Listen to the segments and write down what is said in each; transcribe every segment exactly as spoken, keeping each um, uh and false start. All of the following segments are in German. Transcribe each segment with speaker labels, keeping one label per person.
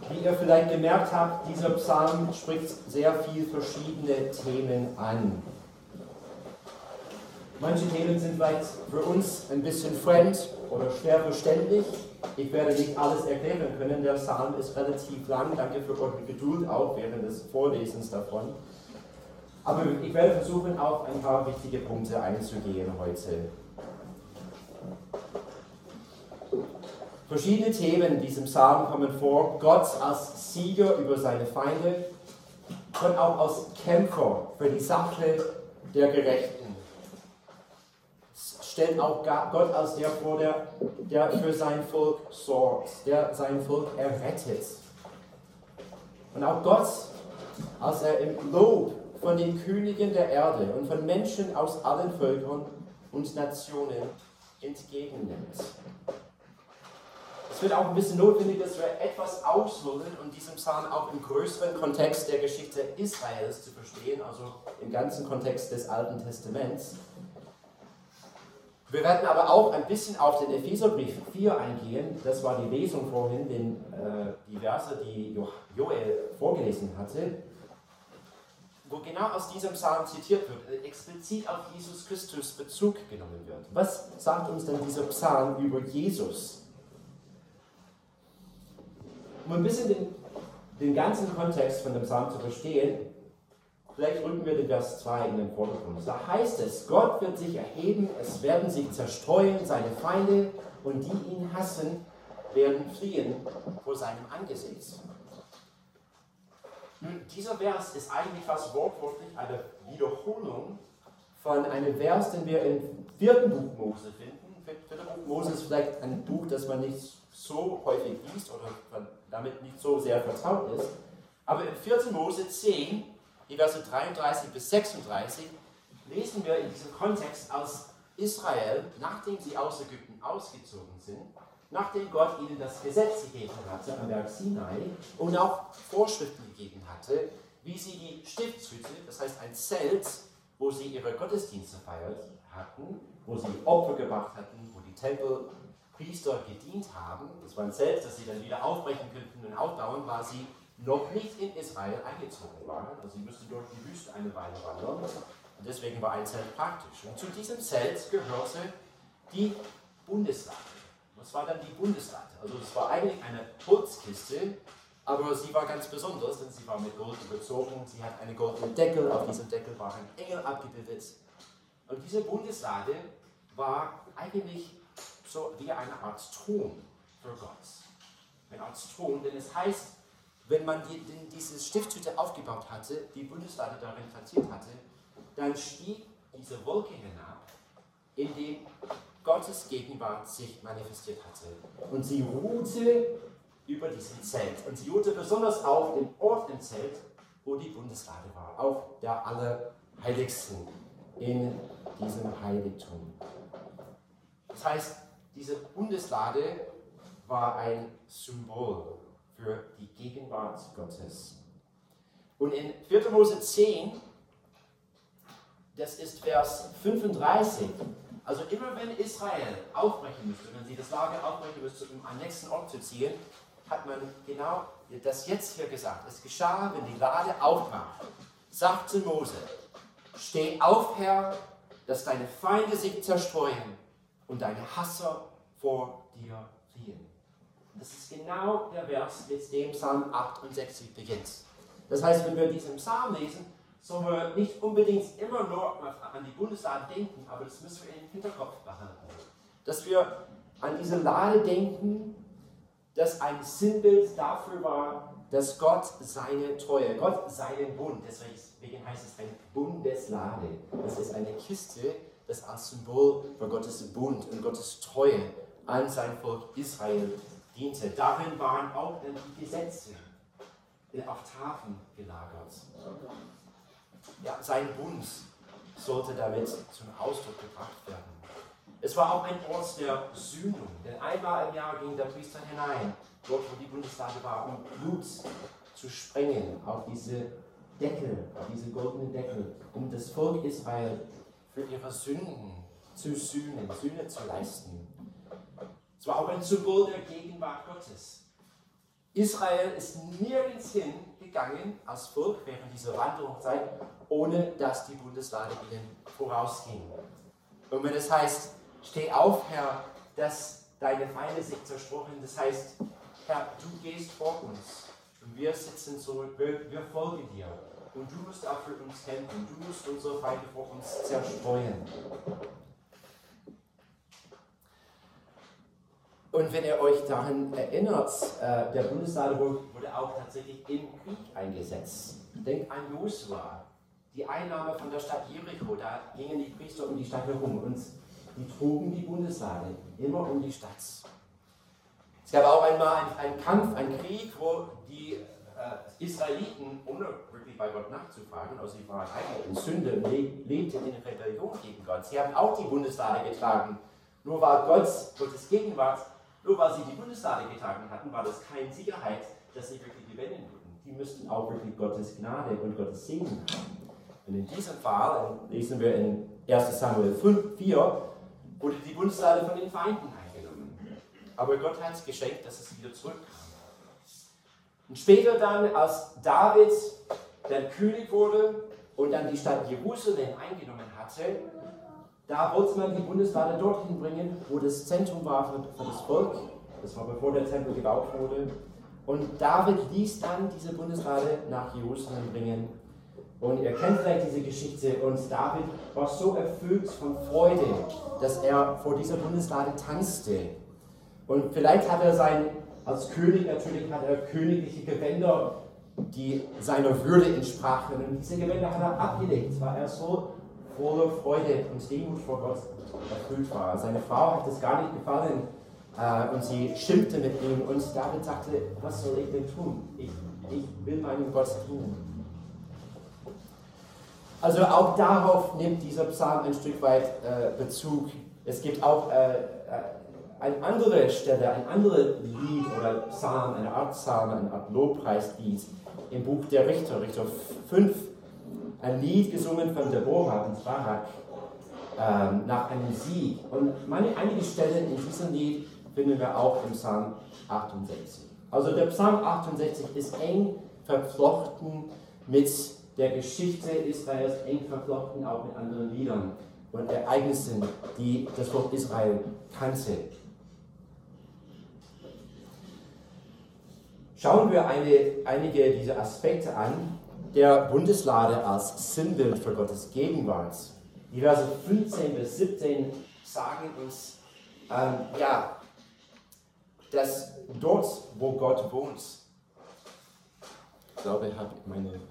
Speaker 1: Wie ihr vielleicht gemerkt habt, dieser Psalm spricht sehr viele verschiedene Themen an. Manche Themen sind vielleicht für uns ein bisschen fremd oder schwer verständlich. Ich werde nicht alles erklären können, der Psalm ist relativ lang. Danke für eure Geduld auch während des Vorlesens davon. Aber ich werde versuchen, auf ein paar wichtige Punkte einzugehen heute. Verschiedene Themen in diesem Psalm kommen vor. Gott als Sieger über seine Feinde und auch als Kämpfer für die Sache der Gerechten. Es stellt auch Gott als der vor, der, der für sein Volk sorgt, der sein Volk errettet. Und auch Gott, als er im Lob von den Königen der Erde und von Menschen aus allen Völkern und Nationen entgegennimmt. Es wird auch ein bisschen notwendig, dass wir etwas ausholen und diesen Psalm auch im größeren Kontext der Geschichte Israels zu verstehen, also im ganzen Kontext des Alten Testaments. Wir werden aber auch ein bisschen auf den Epheserbrief vier eingehen. Das war die Lesung vorhin, den, äh, die Verse, die jo- Joel vorgelesen hatte, wo genau aus diesem Psalm zitiert wird, explizit auf Jesus Christus Bezug genommen wird. Was sagt uns denn dieser Psalm über Jesus? Um ein bisschen den, den ganzen Kontext von dem Psalm zu verstehen, vielleicht rücken wir den Vers zwei in den Vordergrund. Da heißt es, Gott wird sich erheben, es werden sich zerstreuen seine Feinde und die ihn hassen, werden fliehen vor seinem Angesicht. Nun, dieser Vers ist eigentlich fast wortwörtlich eine Wiederholung von einem Vers, den wir im vierten Buch Mose finden. Vierter Buch Mose ist vielleicht ein Buch, das man nicht so häufig liest oder damit nicht so sehr vertraut ist. Aber im vierten Mose zehn, die Verse dreiunddreißig bis sechsunddreißig, lesen wir in diesem Kontext, als Israel, nachdem sie aus Ägypten ausgezogen sind, nachdem Gott ihnen das Gesetz gegeben hatte am Berg Sinai und auch Vorschriften gegeben hatte, wie sie die Stiftshütte, das heißt ein Zelt, wo sie ihre Gottesdienste feiert hatten, wo sie Opfer gebracht hatten, wo die Tempelpriester gedient haben, das war ein Zelt, das sie dann wieder aufbrechen könnten und aufbauen, weil sie noch nicht in Israel eingezogen waren. Also sie müssten durch die Wüste eine Weile wandern. Und deswegen war ein Zelt praktisch. Und zu diesem Zelt gehörte die Bundeslade. Das war dann die Bundeslade. Also es war eigentlich eine Holzkiste, aber sie war ganz besonders, denn sie war mit Gold überzogen. Sie hat einen goldenen Deckel, auf diesem Deckel war ein Engel abgebildet. Und diese Bundeslade war eigentlich so wie eine Art Thron für Gott. Eine Art Thron, denn es heißt, wenn man die, die, diese Stiftshütte aufgebaut hatte, die Bundeslade darin platziert hatte, dann stieg diese Wolke hinab, in dem Gottes Gegenwart sich manifestiert hatte. Und sie ruhte über diesem Zelt. Und sie ruhte besonders auf dem Ort im Zelt, wo die Bundeslade war, auf der Allerheiligsten in diesem Heiligtum. Das heißt, diese Bundeslade war ein Symbol für die Gegenwart Gottes. Und in vierter Mose zehn, das ist Vers fünfunddreißig, also immer wenn Israel aufbrechen müsste, wenn sie das Lager aufbrechen müsste, um einen nächsten Ort zu ziehen, hat man genau das jetzt hier gesagt. Es geschah, wenn die Lade aufbrach, sagte Mose, steh auf, Herr, dass deine Feinde sich zerstreuen und deine Hasser vor dir fliehen. Das ist genau der Vers, mit dem Psalm achtundsechzig beginnt. Das heißt, wenn wir diesen Psalm lesen, sollen wir nicht unbedingt immer nur an die Bundeslade denken, aber das müssen wir im Hinterkopf behalten. Dass wir an diese Lade denken, das ein Sinnbild dafür war, dass Gott seine Treue, Gott seinen Bund, deswegen heißt es eine Bundeslade. Das ist eine Kiste, das als Symbol für Gottes Bund und Gottes Treue an sein Volk Israel diente. Darin waren auch die Gesetze auf Tafeln gelagert. Ja, sein Bund sollte damit zum Ausdruck gebracht werden. Es war auch ein Ort der Sühnung, denn einmal im Jahr ging der Priester hinein, dort wo die Bundeslade war, um Blut zu sprengen auf diese Deckel, auf diese goldenen Deckel, um das Volk Israel für ihre Sünden zu sühnen, Sühne zu leisten. Es war auch ein Symbol der Gegenwart Gottes. Israel ist nirgends hingegangen als Volk während dieser Wanderungszeit, ohne dass die Bundeslade ihnen vorausging. Und wenn es heißt, steh auf, Herr, dass deine Feinde sich zersprochen, das heißt, Herr, du gehst vor uns und wir sitzen zurück, wir, wir folgen dir. Und du musst auch für uns kämpfen, du musst unsere Feinde vor uns zerstreuen. Und wenn ihr euch daran erinnert, äh, der Bundeslade wurde auch tatsächlich im Krieg eingesetzt. Denkt an Josua, die Einnahme von der Stadt Jericho, da gingen die Priester um die Stadt herum und die trugen die Bundeslade immer um die Stadt. Es gab auch einmal einen, einen Kampf, einen Krieg, wo die äh, Israeliten, ohne wirklich bei Gott nachzufragen, also sie waren eigentlich in Sünde und lebten in Rebellion gegen Gott. Sie haben auch die Bundeslade getragen. Nur war Gott, Gottes Gegenwart, nur weil sie die Bundeslade getragen hatten, war das keine Sicherheit, dass sie wirklich gewinnen würden. Die müssten auch wirklich Gottes Gnade und Gottes Segen haben. Und in diesem Fall, lesen wir in erster Samuel fünf, vier, wurde die Bundeslade von den Feinden eingenommen. Aber Gott hat es geschenkt, dass es wieder zurückkam. Und später dann, als David der König wurde und dann die Stadt Jerusalem eingenommen hatte, da wollte man die Bundeslade dorthin bringen, wo das Zentrum war für, für das Volk. Das war bevor der Tempel gebaut wurde. Und David ließ dann diese Bundeslade nach Jerusalem bringen. Und ihr kennt vielleicht diese Geschichte. Und David war so erfüllt von Freude, dass er vor dieser Bundeslade tanzte. Und vielleicht hat er sein, als König natürlich, hat er königliche Gewänder, die seiner Würde entsprachen. Und diese Gewänder hat er abgelegt, weil er so voller Freude und Demut vor Gott erfüllt war. Seine Frau hat es gar nicht gefallen äh, und sie schimpfte mit ihm. Und David sagte, was soll ich denn tun? Ich, ich will meinen Gott tun. Also auch darauf nimmt dieser Psalm ein Stück weit äh, Bezug. Es gibt auch äh, eine andere Stelle, ein anderes Lied oder Psalm, eine Art Psalm, eine Art Lobpreislied im Buch der Richter, Richter fünf. Ein Lied gesungen von Deborah und Barak ähm, nach einem Sieg. Und meine, einige Stellen in diesem Lied finden wir auch im Psalm achtundsechzig. Also der Psalm achtundsechzig ist eng verflochten mit der Geschichte Israels, eng verflochten auch mit anderen Liedern und Ereignissen, die das Volk Israel kannte. Schauen wir eine, einige dieser Aspekte an, der Bundeslade als Sinnbild für Gottes Gegenwart. Die Verse fünfzehn bis siebzehn sagen uns, ähm, ja, dass dort, wo Gott wohnt, ich glaube, ich habe meine, äh,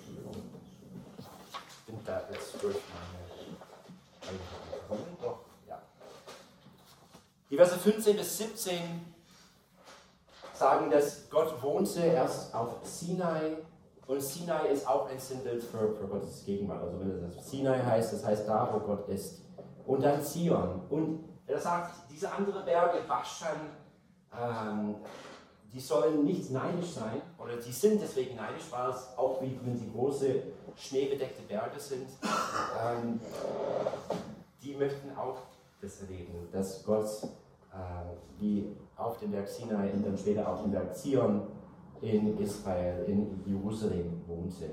Speaker 1: ich bin da jetzt durch meine, meine doch, ja. Die Verse fünfzehn bis siebzehn sagen, dass Gott wohnte erst auf Sinai. Und Sinai ist auch ein Sinnbild für, für Gottes Gegenwart. Also wenn es Sinai heißt, das heißt da, wo Gott ist. Und dann Zion. Und er sagt, diese anderen Berge, Baschan, ähm, die sollen nicht neidisch sein. Oder die sind deswegen neidisch, weil es auch wie wenn sie große, schneebedeckte Berge sind. Ähm, die möchten auch das erleben, dass Gott äh, wie auf dem Berg Sinai und dann später auf dem Berg Zion in Israel, in Jerusalem wohnte.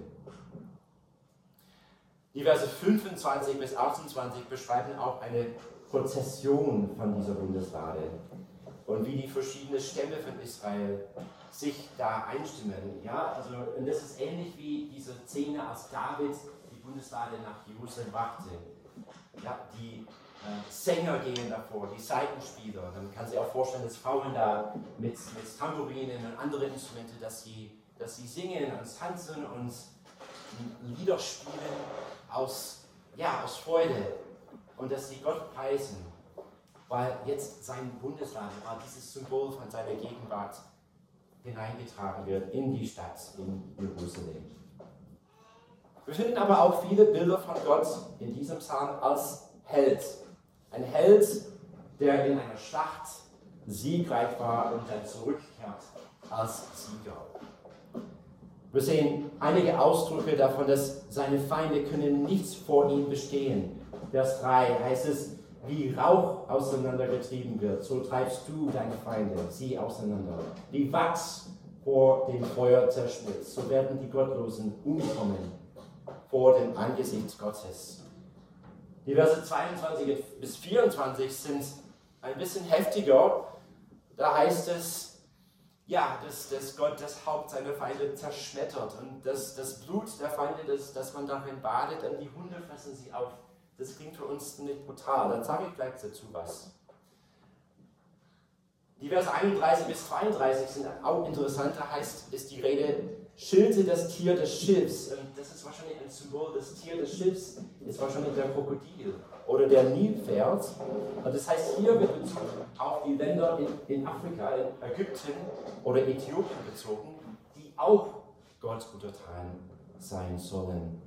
Speaker 1: Die Verse fünfundzwanzig bis achtundzwanzig beschreiben auch eine Prozession von dieser Bundeslade und wie die verschiedenen Stämme von Israel sich da einstimmen. Ja, also, und das ist ähnlich wie diese Szene, als David die Bundeslade nach Jerusalem brachte. Ja, die äh, Sänger gehen davor, die Saitenspieler. Man kann sich auch vorstellen, dass Frauen da mit, mit Tambourinen und anderen Instrumenten, dass sie, dass sie singen und tanzen und Lieder spielen aus, ja, aus Freude und dass sie Gott preisen, weil jetzt sein Bundeslade, weil dieses Symbol von seiner Gegenwart hineingetragen wird in die Stadt, in Jerusalem. Wir finden aber auch viele Bilder von Gott in diesem Psalm als Held. Ein Held, der in einer Schlacht siegreich war und dann zurückkehrt als Sieger. Wir sehen einige Ausdrücke davon, dass seine Feinde können nichts vor ihm bestehen. Vers drei heißt es, wie Rauch auseinandergetrieben wird, so treibst du deine Feinde, sie auseinander. Wie Wachs vor dem Feuer zerschmilzt. So werden die Gottlosen umkommen vor dem Angesicht Gottes. Die Verse zweiundzwanzig bis vierundzwanzig sind ein bisschen heftiger. Da heißt es, ja, dass, dass Gott das Haupt seiner Feinde zerschmettert und dass das Blut der Feinde, das, das man darin badet, und die Hunde fressen sie auf. Das klingt für uns nicht brutal. Dann sage ich gleich dazu was. Die Verse einunddreißig bis zweiunddreißig sind auch interessant. Da heißt, ist die Rede, schilte das Tier des Schiffs. Und das ist wahrscheinlich ein Symbol. Das Tier des Schiffs ist wahrscheinlich der Krokodil oder der Nilpferd. Und das heißt, hier wird Bezug auf die Länder in, in Afrika, in Ägypten oder Äthiopien bezogen, die auch Gott untertan sein sollen.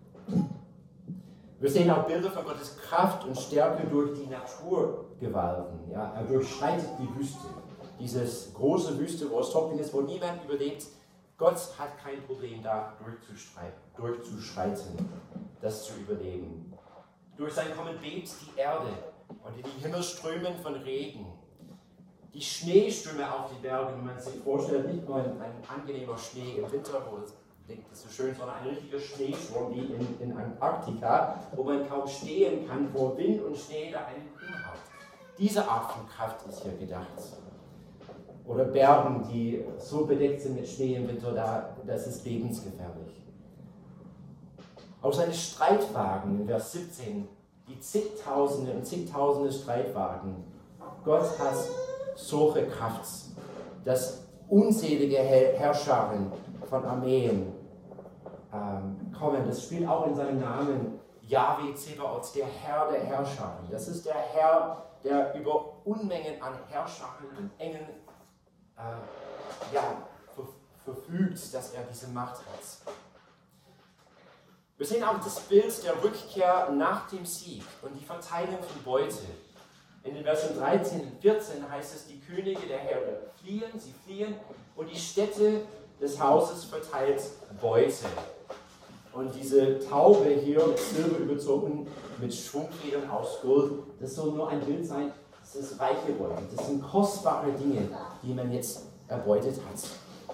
Speaker 1: Wir sehen auch Bilder von Gottes Kraft und Stärke durch die Naturgewalten. Ja, er durchschreitet die Wüste. Dieses große Wüste, wo es trocken ist, wo niemand überlebt. Gott hat kein Problem, da durchzuschreiten, das zu überleben. Durch sein Kommen bebt die Erde und in die Himmel strömen von Regen. Die Schneestürme auf die Berge, wie man sich vorstellt, nicht nur ein, ein angenehmer Schnee im Winter, wo es denkt, das ist so schön, sondern ein richtiger Schneesturm wie in, in Antarktika, wo man kaum stehen kann, wo Wind und Schnee da einen umhaut. Diese Art von Kraft ist hier gedacht. Oder Bergen, die so bedeckt sind mit Schnee im Winter, da, das ist lebensgefährlich. Auch seine Streitwagen in Vers siebzehn, die zigtausende und zigtausende Streitwagen. Gott hat solche Kraft, dass unzählige Herrscharen von Armeen ähm, kommen. Das spielt auch in seinem Namen Jahwe Zebaoth, der Herr der Herrscharen. Das ist der Herr, der über Unmengen an Herrscharen und Engeln äh, ja, ver verfügt, dass er diese Macht hat. Wir sehen auch das Bild der Rückkehr nach dem Sieg und die Verteilung von Beute. In den Versen dreizehn und vierzehn heißt es, die Könige der Heere fliehen, sie fliehen und die Städte des Hauses verteilt Beute. Und diese Taube hier mit Silber überzogen, mit Schwungfedern aus Gold, das soll nur ein Bild sein, das ist reiche Beute. Das sind kostbare Dinge, die man jetzt erbeutet hat.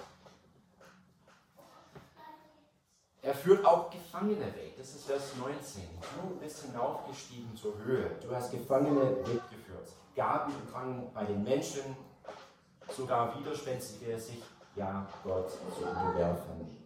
Speaker 1: Er führt auch Gefangene weg. Das ist Vers neunzehn. Du bist hinaufgestiegen zur Höhe. Du hast Gefangene weggeführt. Gaben empfangen bei den Menschen, sogar Widerspenstige sich ja Gott zu unterwerfen.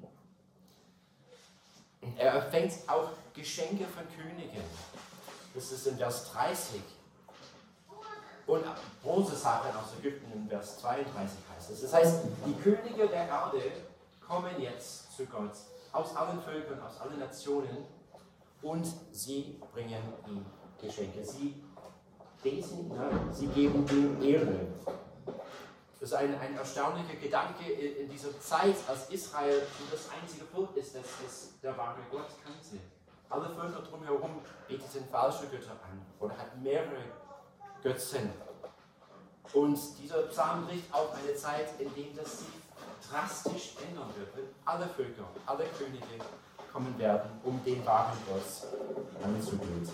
Speaker 1: Er empfängt auch Geschenke von Königen. Das ist in Vers dreißig. Und Bronzesachen aus Ägypten in Vers zweiunddreißig heißt es. Das heißt, die Könige der Erde kommen jetzt zu Gott. Aus allen Völkern, aus allen Nationen, und sie bringen ihm Geschenke. Sie lesen, nein, sie geben ihm Ehre. Das ist ein, ein erstaunlicher Gedanke in dieser Zeit, als Israel das einzige Volk ist, das, das der wahre Gott kannte. Alle Völker drumherum beteten falsche Götter an oder hatten mehrere Götzen. Und dieser Psalm bricht auf eine Zeit, in der das sich drastisch ändern wird, wenn alle Völker, alle Könige kommen werden, um den wahren Gott anzubeten.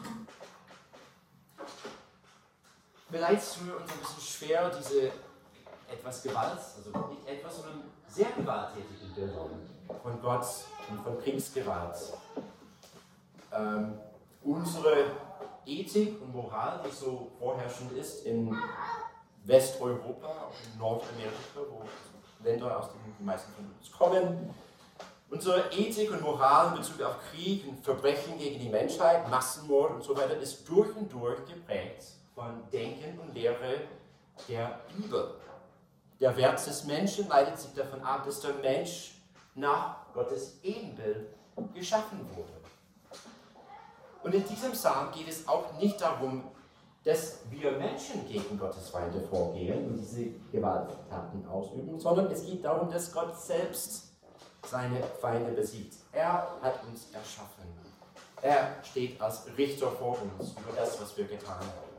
Speaker 1: Vielleicht ist es für uns ein bisschen schwer, diese etwas Gewalt, also nicht etwas, sondern sehr gewalttätigen Bildern von Gott und von Kriegsgewalt. Ähm, unsere Ethik und Moral, die so vorherrschend ist in Westeuropa, auch in Nordamerika, wo Länder, aus denen die meisten von uns kommen. Unsere Ethik und Moral in Bezug auf Krieg und Verbrechen gegen die Menschheit, Massenmord und so weiter ist durch und durch geprägt von Denken und Lehre der Bibel. Der Wert des Menschen leitet sich davon ab, dass der Mensch nach Gottes Ebenbild geschaffen wurde. Und in diesem Psalm geht es auch nicht darum, dass wir Menschen gegen Gottes Feinde vorgehen und diese Gewalttaten ausüben, sondern es geht darum, dass Gott selbst seine Feinde besiegt. Er hat uns erschaffen. Er steht als Richter vor uns über das, was wir getan haben.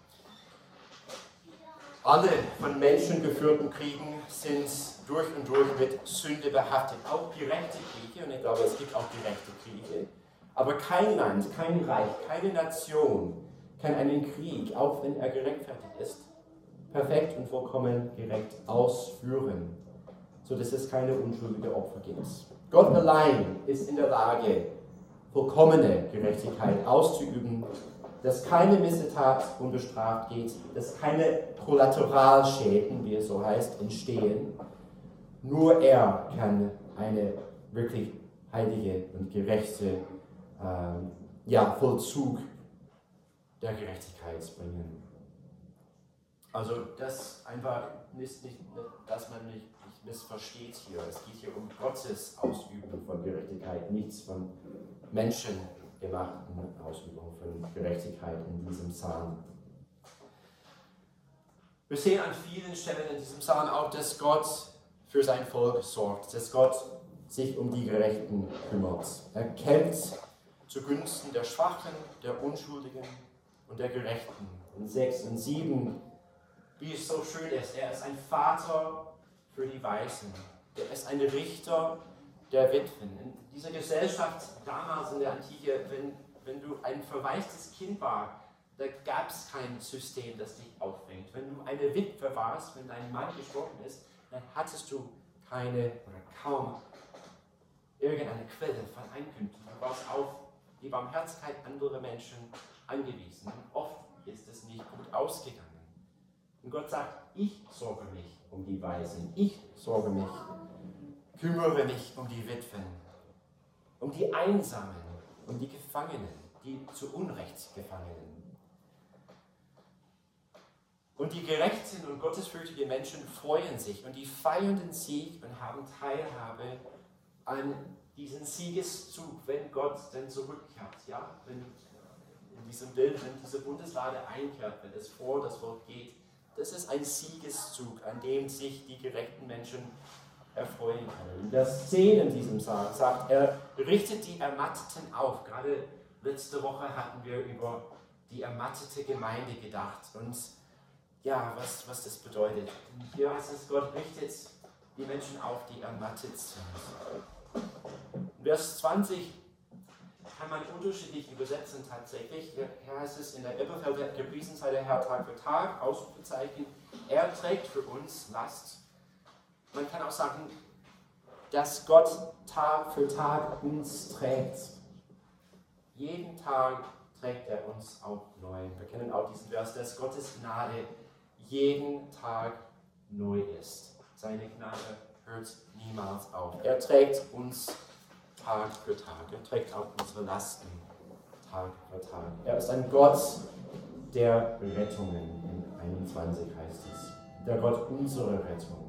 Speaker 1: Alle von Menschen geführten Kriegen sind durch und durch mit Sünde behaftet. Auch gerechte Kriege, und ich glaube, es gibt auch gerechte Kriege. Aber kein Land, kein Reich, keine Nation kann einen Krieg, auch wenn er gerechtfertigt ist, perfekt und vollkommen gerecht ausführen. sodass es keine unschuldigen Opfer gibt. Gott allein ist in der Lage, vollkommene Gerechtigkeit auszuüben, dass keine Missetat unbestraft geht, dass keine Kollateralschäden, wie es so heißt, entstehen. Nur er kann eine wirklich heilige und gerechte ähm, ja, Vollzug der Gerechtigkeit bringen. Also das einfach ist nicht, dass man nicht, nicht missversteht hier. Es geht hier um Gottes Ausübung von Gerechtigkeit, nichts von menschengemachten Ausübung von Gerechtigkeit in diesem Psalm. Wir sehen an vielen Stellen in diesem Psalm auch, dass Gott für sein Volk sorgt, dass Gott sich um die Gerechten kümmert. Er kämpft zugunsten der Schwachen, der Unschuldigen und der Gerechten. In sechs und sieben, wie es so schön ist, er ist ein Vater für die Weisen. Er ist ein Richter der Witwen. In dieser Gesellschaft damals in der Antike, wenn, wenn du ein verwaistes Kind warst, da gab es kein System, das dich auffängt. Wenn du eine Witwe warst, wenn dein Mann gestorben ist, dann hattest du keine oder kaum irgendeine Quelle von Einkünften. Du warst auf die Barmherzigkeit anderer Menschen angewiesen. Und oft ist es nicht gut ausgegangen. Und Gott sagt, ich sorge mich um die Weisen, ich sorge mich, kümmere mich um die Witwen, um die Einsamen, um die Gefangenen, die zu Unrecht Gefangenen. Und die gerechten und gottesfürchtigen Menschen freuen sich und die feiern den Sieg und haben Teilhabe an diesen Siegeszug, wenn Gott dann zurückkehrt. Ja? Wenn in diesem Bild, wenn diese Bundeslade einkehrt, wenn es vor das Volk geht, das ist ein Siegeszug, an dem sich die gerechten Menschen erfreuen können. Vers zehn in diesem Psalm sagt, er richtet die Ermatteten auf. Gerade letzte Woche hatten wir über die ermattete Gemeinde gedacht und ja, was, was das bedeutet. Hier heißt es, Gott richtet die Menschen auf, die ermattet sind. In Vers zwanzig kann man unterschiedlich übersetzen tatsächlich. Hier heißt es in der Elberfelder, gepriesen sei der Herr Tag für Tag, Ausrufezeichen, er trägt für uns Last. Man kann auch sagen, dass Gott Tag für Tag uns trägt. Jeden Tag trägt er uns auch neu. Wir kennen auch diesen Vers, dass Gottes Gnade jeden Tag neu ist. Seine Gnade hört niemals auf. Er trägt uns Tag für Tag. Er trägt auch unsere Lasten Tag für Tag. Er ist ein Gott der Rettungen. In einundzwanzig heißt es. Der Gott unserer Rettung.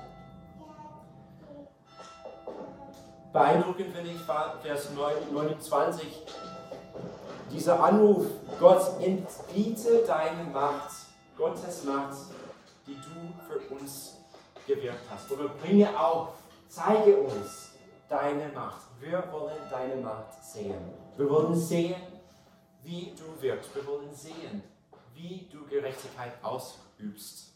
Speaker 1: Beeindruckend finde ich Vers neunundzwanzig. Dieser Anruf, Gott, entbiete deine Macht, Gottes Macht, die du für uns gewirkt hast. Oder bringe auf, zeige uns deine Macht. Wir wollen deine Macht sehen. Wir wollen sehen, wie du wirkst. Wir wollen sehen, wie du Gerechtigkeit ausübst.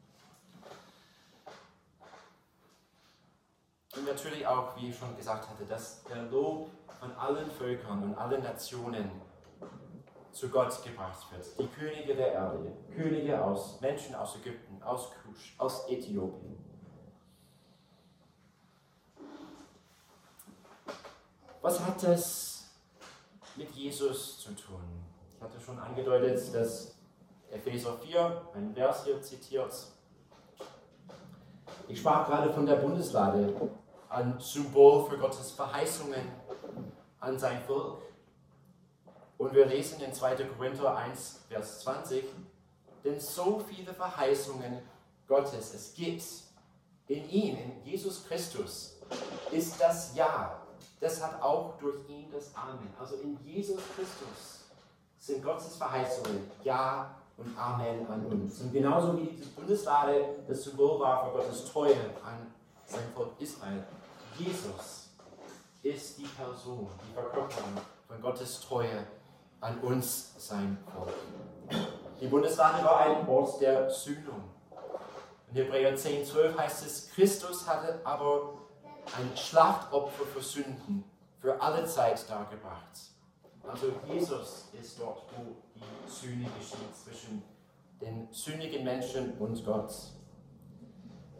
Speaker 1: Und natürlich auch, wie ich schon gesagt hatte, dass der Lob von allen Völkern und allen Nationen zu Gott gebracht wird. Die Könige der Erde, Könige aus Menschen aus Ägypten, aus Kusch, aus Äthiopien. Was hat das mit Jesus zu tun? Ich hatte schon angedeutet, dass Epheser vier, ein Vers hier zitiert. Ich sprach gerade von der Bundeslade, ein Symbol für Gottes Verheißungen an sein Volk. Und wir lesen in zweiter Korinther eins, Vers zwanzig, denn so viele Verheißungen Gottes es gibt in ihm, in Jesus Christus, ist das Ja. Deshalb auch durch ihn das Amen. Also in Jesus Christus sind Gottes Verheißungen Ja und Amen an uns. Und genauso wie die Bundeslade das Symbol war für Gottes Treue an sein Volk Israel, Jesus ist die Person, die Verkörperung von Gottes Treue an uns, sein Volk. Die Bundeslade war ein Ort der Sühnung. In Hebräer zehn, zwölf heißt es, Christus hatte aber ein Schlachtopfer für Sünden für alle Zeit dargebracht. Also Jesus ist dort, wo die Sühne geschieht zwischen den sündigen Menschen und Gott.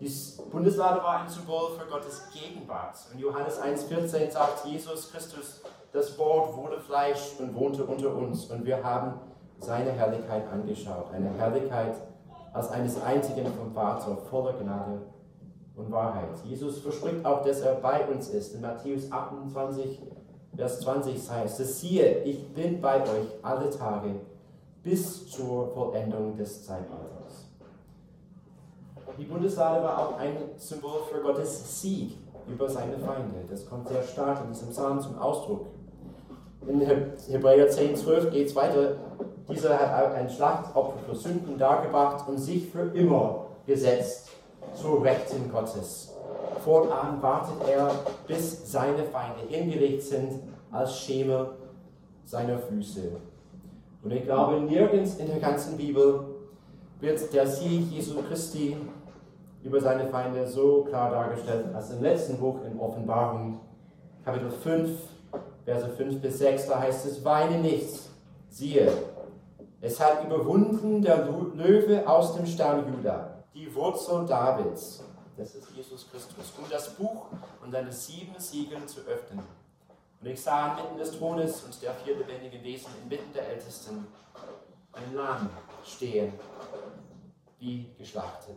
Speaker 1: Die Bundeslade war ein Symbol für Gottes Gegenwart. Und Johannes eins vierzehn sagt, Jesus Christus, das Wort wurde Fleisch und wohnte unter uns. Und wir haben seine Herrlichkeit angeschaut. Eine Herrlichkeit als eines Einzigen vom Vater, voller Gnade und Wahrheit. Jesus verspricht auch, dass er bei uns ist. In Matthäus achtundzwanzig, Vers zwanzig heißt es, siehe, ich bin bei euch alle Tage bis zur Vollendung des Zeitalters. Die Bundeslade war auch ein Symbol für Gottes Sieg über seine Feinde. Das kommt sehr stark in diesem Psalm zum Ausdruck. In Hebräer zehn, zwölf geht es weiter. Dieser hat ein Schlachtopfer für Sünden dargebracht und sich für immer gesetzt zur Rechten Gottes. Fortan wartet er, bis seine Feinde hingelegt sind als Schemel seiner Füße. Und ich glaube, nirgends in der ganzen Bibel wird der Sieg Jesu Christi über seine Feinde so klar dargestellt als im letzten Buch in Offenbarung, Kapitel fünf, Verse fünf bis sechs, da heißt es, weine nicht, siehe, es hat überwunden der Löwe aus dem Stamm Juda, die Wurzel Davids, das ist Jesus Christus, um das Buch und seine sieben Siegel zu öffnen. Und ich sah inmitten des Thrones und der vier lebendigen Wesen, inmitten der Ältesten, ein Lamm stehen, wie geschlachtet.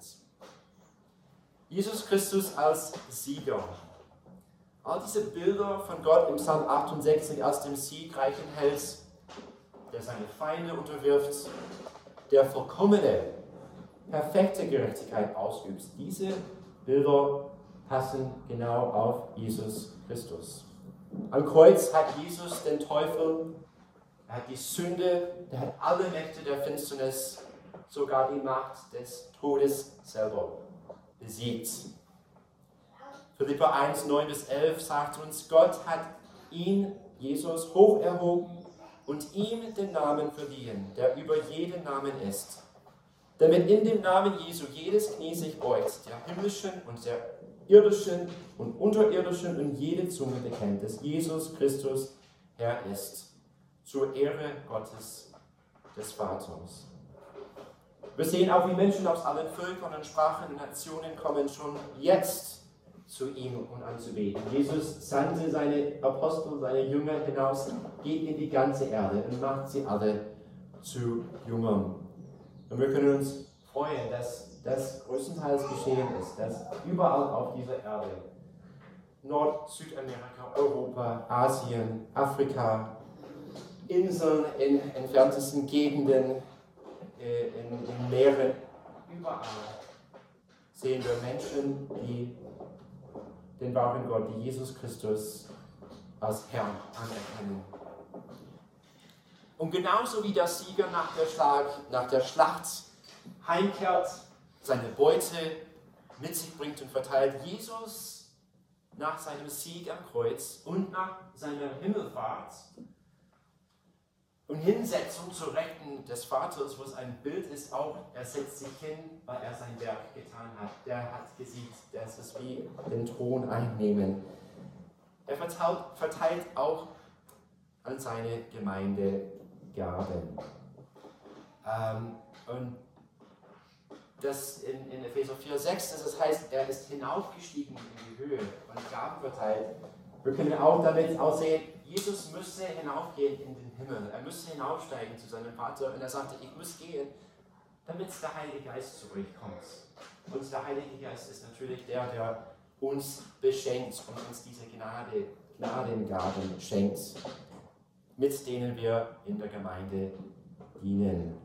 Speaker 1: Jesus Christus als Sieger. All diese Bilder von Gott im Psalm achtundsechzig als dem siegreichen Held, der seine Feinde unterwirft, der vollkommene, perfekte Gerechtigkeit ausübt. Diese Bilder passen genau auf Jesus Christus. Am Kreuz hat Jesus den Teufel, er hat die Sünde, er hat alle Mächte der Finsternis, sogar die Macht des Todes selber besiegt. Philipper eins, neun bis elf sagt uns, Gott hat ihn, Jesus, hoch erhoben und ihm den Namen verliehen, der über jeden Namen ist. Damit in dem Namen Jesu jedes Knie sich beugt, der himmlischen und der irdischen und unterirdischen und jede Zunge bekennt, dass Jesus Christus Herr ist, zur Ehre Gottes des Vaters. Wir sehen auch, wie Menschen aus allen Völkern und Sprachen und Nationen kommen schon jetzt zu ihm und anzubeten. Jesus sandte seine Apostel, seine Jünger hinaus, geht in die ganze Erde und macht sie alle zu Jüngern. Und wir können uns freuen, dass das größtenteils geschehen ist, dass überall auf dieser Erde, Nord-, Südamerika, Europa, Asien, Afrika, Inseln in entferntesten Gegenden, in, in Meeren, überall sehen wir Menschen, die den wahren Gott, die Jesus Christus als Herrn anerkennen. Und genauso wie der Sieger nach der, Schlag, nach der Schlacht heimkehrt, seine Beute mit sich bringt und verteilt, Jesus nach seinem Sieg am Kreuz und nach seiner Himmelfahrt und Hinsetzung zur Rechten des Vaters, wo es ein Bild ist, auch, er setzt sich hin, weil er sein Werk getan hat. Der hat gesiegt, das ist wie den Thron einnehmen. Er verteilt, verteilt auch an seine Gemeinde Gaben. Ähm, und das in, in Epheser vier, sechs, das heißt, er ist hinaufgestiegen in die Höhe und Gaben verteilt. Wir können auch damit aussehen, Jesus müsste hinaufgehen in den Himmel. Er müsste hinaufsteigen zu seinem Vater. Und er sagte, ich muss gehen, damit der Heilige Geist zu euch kommt. Und der Heilige Geist ist natürlich der, der uns beschenkt und uns diese Gnade, Gnadengaben schenkt, mit denen wir in der Gemeinde dienen.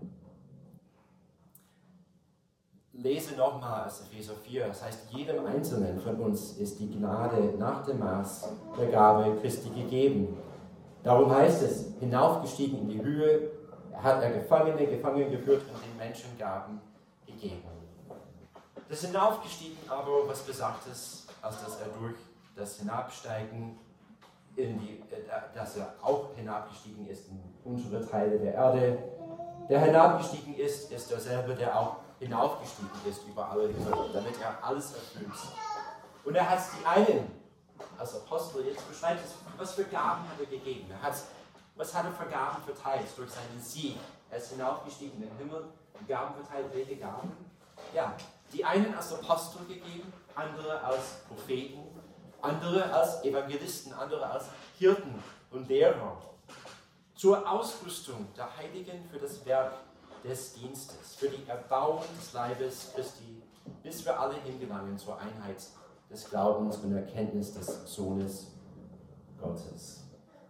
Speaker 1: Lese nochmal aus Epheser vier, das heißt, jedem Einzelnen von uns ist die Gnade nach dem Maß der Gabe Christi gegeben. Darum heißt es, hinaufgestiegen in die Höhe, hat er Gefangene, Gefangen geführt und den Menschen Gaben gegeben. Das Hinaufgestiegen aber, was besagt es, als dass er durch das Hinabsteigen, in die, dass er auch hinabgestiegen ist in untere Teile der Erde. Der hinabgestiegen ist, ist derselbe, der auch hinaufgestiegen ist über alle Himmel, damit er alles erfüllt. Und er hat die einen als Apostel, jetzt beschreibt es, was für Gaben hat er gegeben. Er hat, was hat er für Gaben verteilt durch seinen Sieg? Er ist hinaufgestiegen in den Himmel, die Gaben verteilt, welche Gaben? Ja, Die einen als Apostel gegeben, andere als Propheten, andere als Evangelisten, andere als Hirten und Lehrer. Zur Ausrüstung der Heiligen für das Werk des Dienstes, für die Erbauung des Leibes Christi, bis wir alle hingelangen zur Einheit des Glaubens und der Erkenntnis des Sohnes Gottes.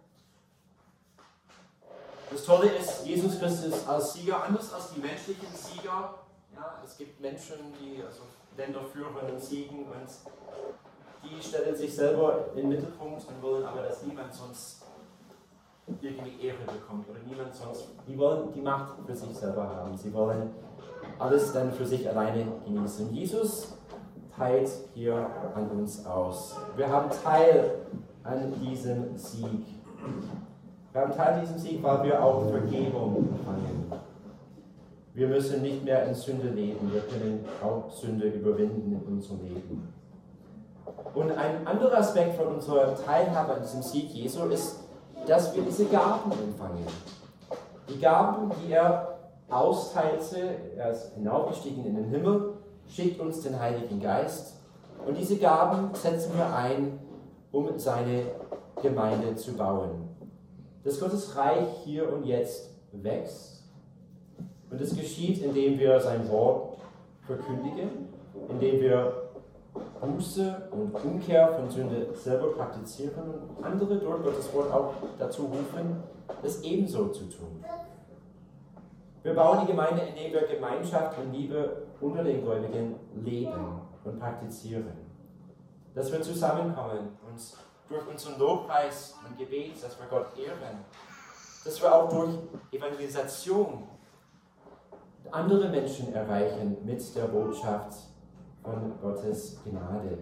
Speaker 1: Das Tolle ist, Jesus Christus als Sieger, anders als die menschlichen Sieger. Ja, es gibt Menschen, die also Länder führen und siegen und die stellen sich selber in den Mittelpunkt und wollen aber, dass niemand sonst irgendwie Ehre bekommt oder niemand sonst. Die wollen die Macht für sich selber haben. Sie wollen alles dann für sich alleine genießen. Jesus teilt hier an uns aus. Wir haben Teil an diesem Sieg. Wir haben Teil an diesem Sieg, weil wir auch Vergebung empfangen. Wir müssen nicht mehr in Sünde leben. Wir können auch Sünde überwinden in unserem Leben. Und ein anderer Aspekt von unserer Teilhabe an diesem Sieg Jesu ist, dass wir diese Gaben empfangen. Die Gaben, die er austeilte, er ist hinaufgestiegen in den Himmel, schickt uns den Heiligen Geist. Und diese Gaben setzen wir ein, um seine Gemeinde zu bauen. Dass Gottes Reich hier und jetzt wächst. Und es geschieht, indem wir sein Wort verkündigen, indem wir Buße und Umkehr von Sünde selber praktizieren und andere durch Gottes Wort auch dazu rufen, es ebenso zu tun. Wir bauen die Gemeinde, indem wir Gemeinschaft und Liebe unter den Gläubigen leben und praktizieren. Dass wir zusammenkommen und durch unseren Lobpreis und Gebet, dass wir Gott ehren, dass wir auch durch Evangelisation andere Menschen erreichen mit der Botschaft von Gottes Gnade.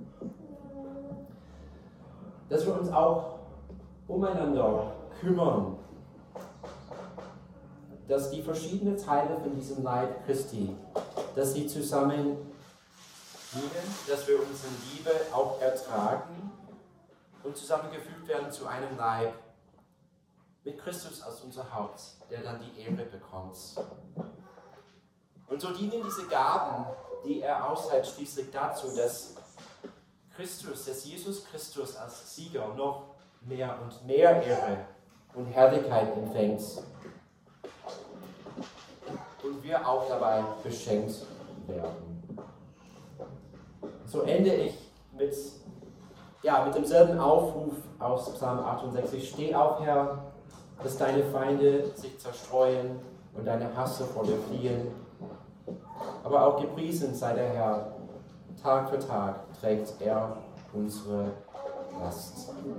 Speaker 1: Dass wir uns auch umeinander kümmern, dass die verschiedenen Teile von diesem Leib Christi, dass sie zusammen dienen, dass wir uns in Liebe auch ertragen und zusammengefügt werden zu einem Leib mit Christus als unser Haupt, der dann die Ehre bekommt. Und so dienen diese Gaben, die er austeilt, schließlich dazu, dass Christus, dass Jesus Christus als Sieger noch mehr und mehr Ehre und Herrlichkeit empfängt. Und wir auch dabei beschenkt werden. So ende ich mit, ja, mit demselben Aufruf aus Psalm achtundsechzig. Steh auf, Herr, dass deine Feinde sich zerstreuen und deine Hasser vor dir fliehen. Aber auch gepriesen sei der Herr. Tag für Tag trägt er unsere Last.